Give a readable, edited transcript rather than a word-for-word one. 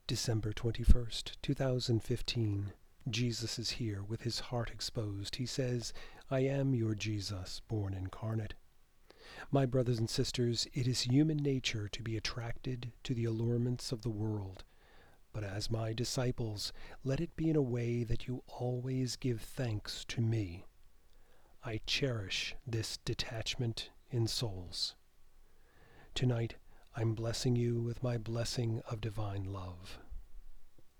December 21st, 2015. Jesus is here with his heart exposed. He says, "I am your Jesus, born incarnate." My brothers and sisters, it is human nature to be attracted to the allurements of the world. But as my disciples, let it be in a way that you always give thanks to me. I cherish this detachment in souls. Tonight, I'm blessing you with my blessing of divine love.